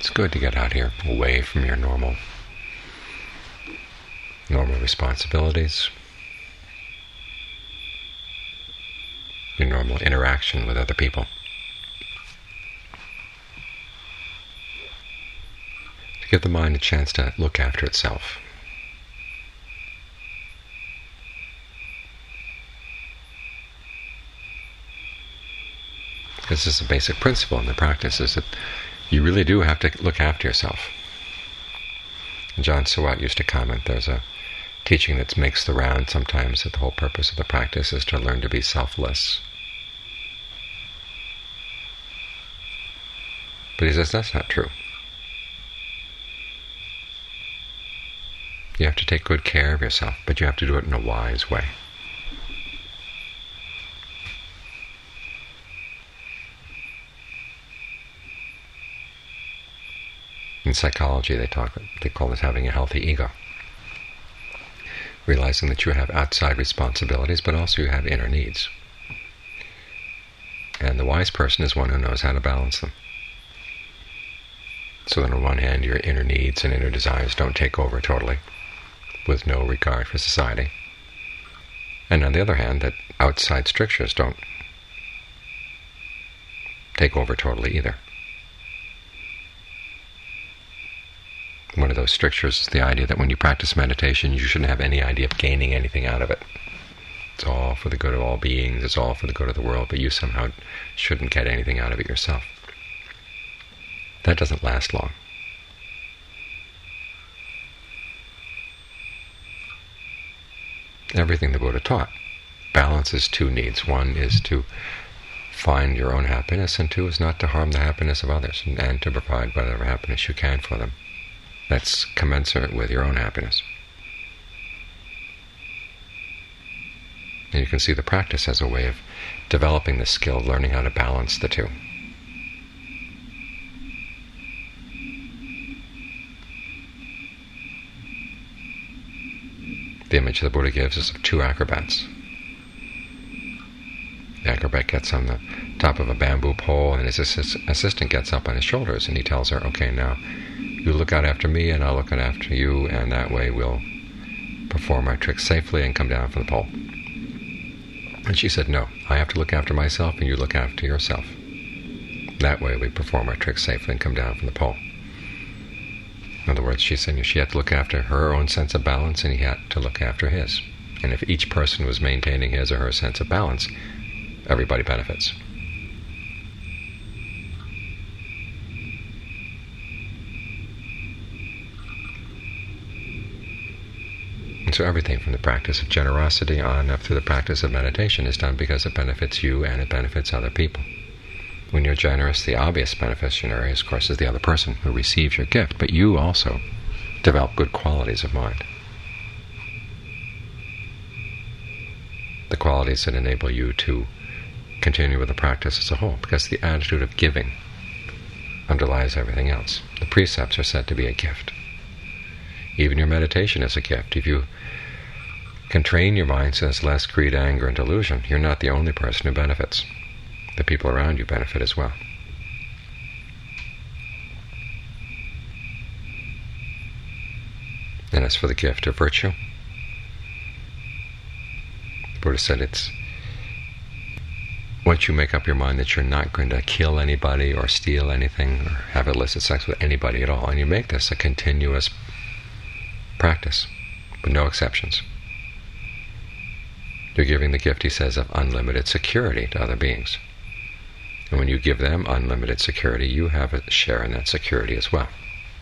It's good to get out here, away from your normal responsibilities, your normal interaction with other people. To give the mind a chance to look after itself. This is a basic principle in the practice, is that you really do have to look after yourself. John Sawat used to comment, there's a teaching that makes the round sometimes, that the whole purpose of the practice is to learn to be selfless. But he says that's not true. You have to take good care of yourself, but you have to do it in a wise way. In psychology, they call this having a healthy ego. Realizing that you have outside responsibilities, but also you have inner needs. And the wise person is one who knows how to balance them. So that on one hand, your inner needs and inner desires don't take over totally, with no regard for society. And on the other hand, that outside strictures don't take over totally either. One of those strictures is the idea that when you practice meditation, you shouldn't have any idea of gaining anything out of it. It's all for the good of all beings, it's all for the good of the world, but you somehow shouldn't get anything out of it yourself. That doesn't last long. Everything the Buddha taught balances two needs. One is to find your own happiness, and two is not to harm the happiness of others, and to provide whatever happiness you can for them. That's commensurate with your own happiness. And you can see the practice as a way of developing the skill, learning how to balance the two. The image the Buddha gives is of two acrobats. The acrobat gets on the top of a bamboo pole, and his assistant gets up on his shoulders, and he tells her, okay, now you look out after me, and I'll look out after you, and that way we'll perform our trick safely and come down from the pole. And she said, no, I have to look after myself, and you look after yourself. That way we perform our trick safely and come down from the pole. In other words, she said she had to look after her own sense of balance, and he had to look after his. And if each person was maintaining his or her sense of balance, everybody benefits. And so everything from the practice of generosity on up through the practice of meditation is done because it benefits you and it benefits other people. When you're generous, the obvious beneficiary, of course, is the other person who receives your gift, but you also develop good qualities of mind. The qualities that enable you to continue with the practice as a whole, because the attitude of giving underlies everything else. The precepts are said to be a gift. Even your meditation is a gift. If you can train your mind so there's less greed, anger, and delusion, you're not the only person who benefits. The people around you benefit as well. And as for the gift of virtue, the Buddha said it's once you make up your mind that you're not going to kill anybody or steal anything or have illicit sex with anybody at all, and you make this a continuous practice with no exceptions, you're giving the gift, he says, of unlimited security to other beings. And when you give them unlimited security, you have a share in that security as well.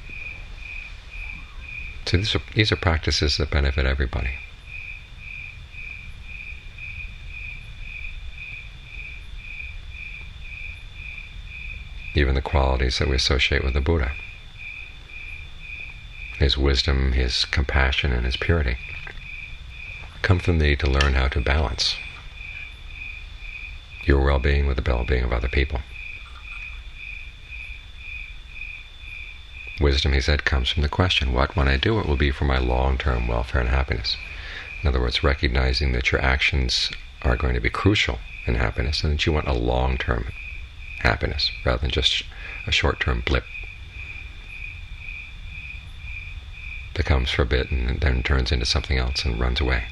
So these are practices that benefit everybody. Even the qualities that we associate with the Buddha, his wisdom, his compassion, and his purity, come from the need to learn how to balance your well-being with the well-being of other people. Wisdom, he said, comes from the question, what, when I do it, will be for my long-term welfare and happiness? In other words, recognizing that your actions are going to be crucial in happiness, and that you want a long-term happiness rather than just a short-term blip succumbs for a bit and then turns into something else and runs away.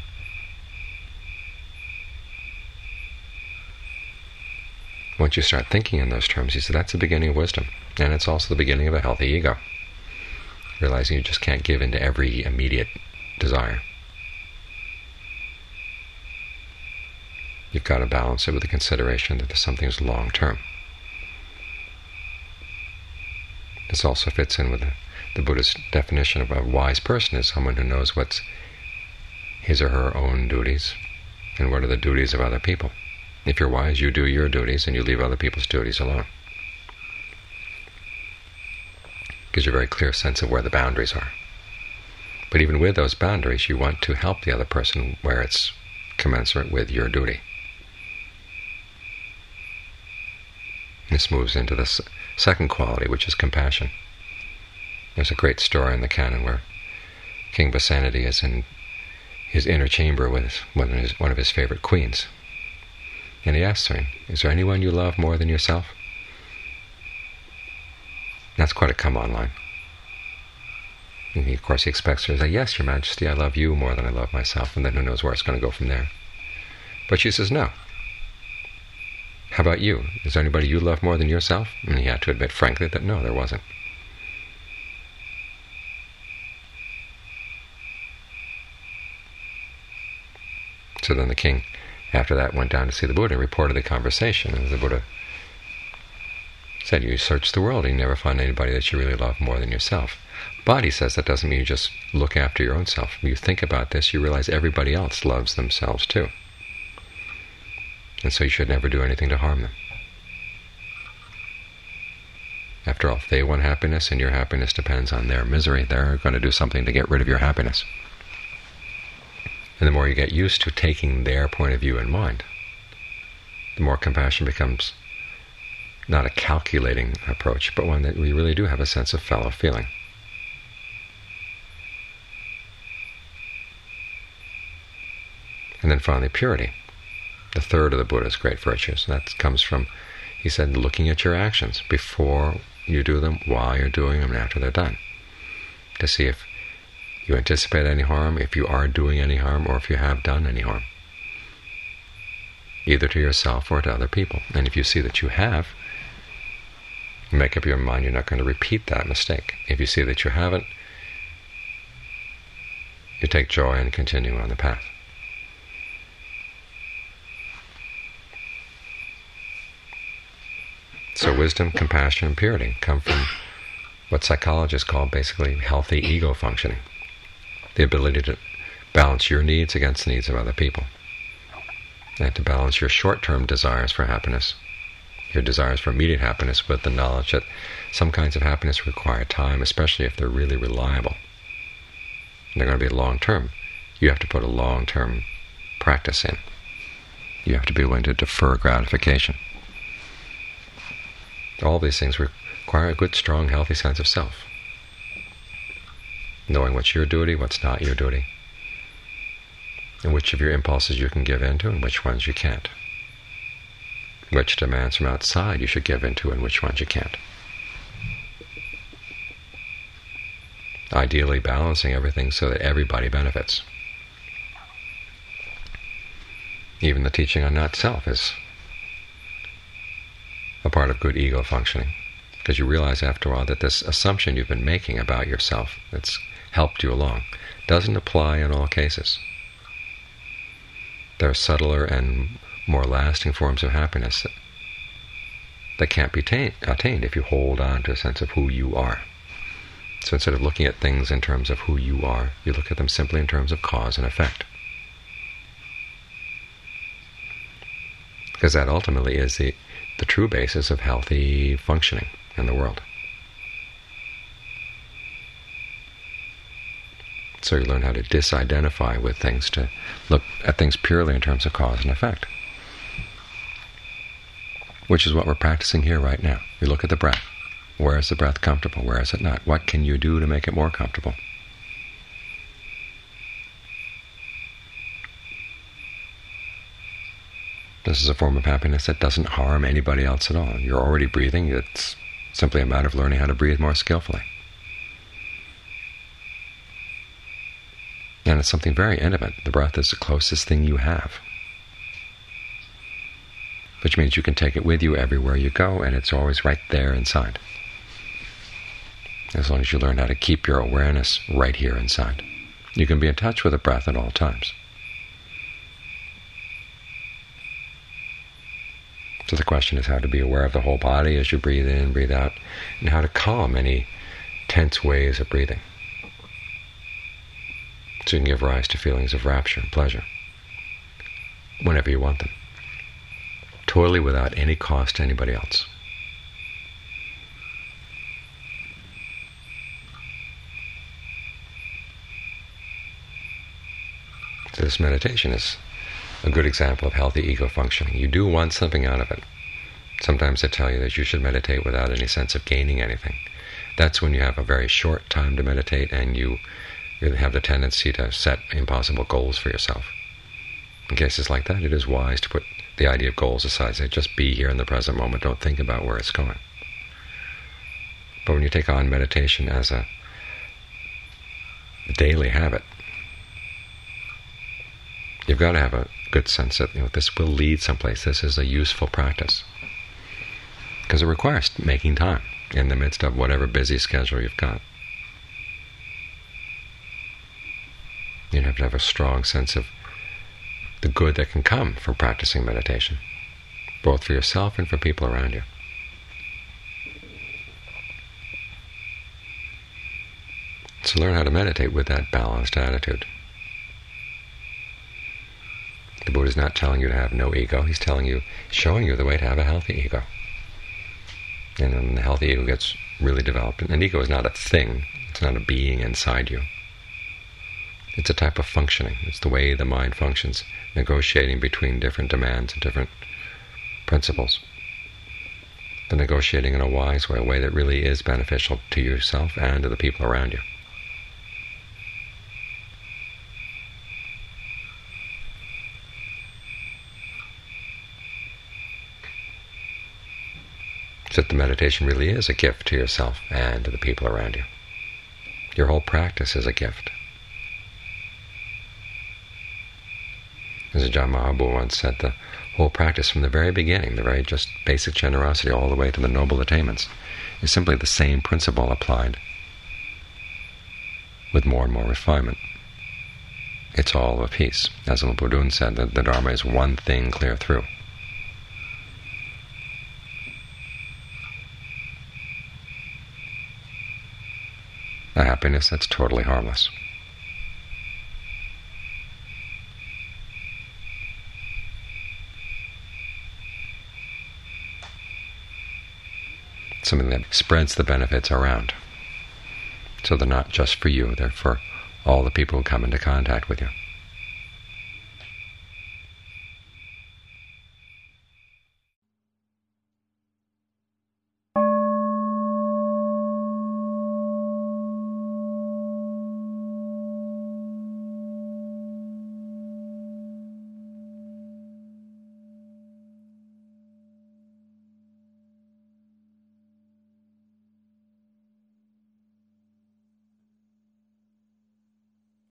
Once you start thinking in those terms, you say that's the beginning of wisdom. And it's also the beginning of a healthy ego. Realizing you just can't give in to every immediate desire. You've got to balance it with the consideration that there's something that's long-term. This also fits in with the Buddha's definition of a wise person as someone who knows what's his or her own duties and what are the duties of other people. If you're wise, you do your duties and you leave other people's duties alone. Gives you a very clear sense of where the boundaries are. But even with those boundaries, you want to help the other person where it's commensurate with your duty. This moves into the second quality, which is compassion. There's a great story in the canon where King Basanadi is in his inner chamber with one of his favorite queens. And he asks her, is there anyone you love more than yourself? That's quite a come-on line. And of course he expects her to say, yes, Your Majesty, I love you more than I love myself, and then who knows where it's going to go from there. But she says, no. How about you? Is there anybody you love more than yourself? And he had to admit frankly that no, there wasn't. So then the king, after that, went down to see the Buddha and reported the conversation. And the Buddha said, you search the world and you never find anybody that you really love more than yourself. But, he says, that doesn't mean you just look after your own self. When you think about this, you realize everybody else loves themselves too. And so you should never do anything to harm them. After all, if they want happiness and your happiness depends on their misery, they're going to do something to get rid of your happiness. And the more you get used to taking their point of view in mind, the more compassion becomes not a calculating approach, but one that we really do have a sense of fellow feeling. And then finally, purity, the third of the Buddha's great virtues. That comes from, he said, looking at your actions before you do them, while you're doing them, and after they're done, to see if you anticipate any harm, if you are doing any harm, or if you have done any harm, either to yourself or to other people. And if you see that you have, make up your mind you're not going to repeat that mistake. If you see that you haven't, you take joy and continue on the path. So wisdom, compassion, and purity come from what psychologists call basically healthy ego functioning. The ability to balance your needs against the needs of other people. And to balance your short-term desires for happiness, your desires for immediate happiness, with the knowledge that some kinds of happiness require time, especially if they're really reliable. And they're going to be long-term. You have to put a long-term practice in. You have to be willing to defer gratification. All these things require a good, strong, healthy sense of self. Knowing what's your duty, what's not your duty, and which of your impulses you can give into and which ones you can't. Which demands from outside you should give into and which ones you can't. Ideally balancing everything so that everybody benefits. Even the teaching on not self is a part of good ego functioning, because you realize after a while that this assumption you've been making about yourself that's helped you along doesn't apply in all cases. There are subtler and more lasting forms of happiness that can't be attained if you hold on to a sense of who you are. So instead of looking at things in terms of who you are, you look at them simply in terms of cause and effect. Because that ultimately is the true basis of healthy functioning in the world. So you learn how to disidentify with things, to look at things purely in terms of cause and effect. Which is what we're practicing here right now. We look at the breath. Where is the breath comfortable? Where is it not? What can you do to make it more comfortable? This is a form of happiness that doesn't harm anybody else at all. You're already breathing. It's simply a matter of learning how to breathe more skillfully. And it's something very intimate. The breath is the closest thing you have, which means you can take it with you everywhere you go, and it's always right there inside, as long as you learn how to keep your awareness right here inside. You can be in touch with the breath at all times. So the question is how to be aware of the whole body as you breathe in, breathe out, and how to calm any tense ways of breathing, so you can give rise to feelings of rapture and pleasure whenever you want them, totally without any cost to anybody else. So this meditation is a good example of healthy ego functioning. You do want something out of it. Sometimes they tell you that you should meditate without any sense of gaining anything. That's when you have a very short time to meditate and you really have the tendency to set impossible goals for yourself. In cases like that, it is wise to put the idea of goals aside. Say, just be here in the present moment. Don't think about where it's going. But when you take on meditation as a daily habit, you've got to have a good sense that this will lead someplace. This is a useful practice. Because it requires making time in the midst of whatever busy schedule you've got. You have to have a strong sense of the good that can come from practicing meditation, both for yourself and for people around you. So learn how to meditate with that balanced attitude. The Buddha is not telling you to have no ego. He's showing you the way to have a healthy ego. And then the healthy ego gets really developed. And ego is not a thing. It's not a being inside you. It's a type of functioning. It's the way the mind functions, negotiating between different demands and different principles. But negotiating in a wise way, a way that really is beneficial to yourself and to the people around you. So that the meditation really is a gift to yourself and to the people around you. Your whole practice is a gift. As Ajahn Mahabua once said, the whole practice from the very beginning, the very just basic generosity all the way to the noble attainments, is simply the same principle applied with more and more refinement. It's all of a piece. As Luang Pu Dun said, that the Dharma is one thing clear through. A happiness that's totally harmless. Something that spreads the benefits around. So they're not just for you, they're for all the people who come into contact with you.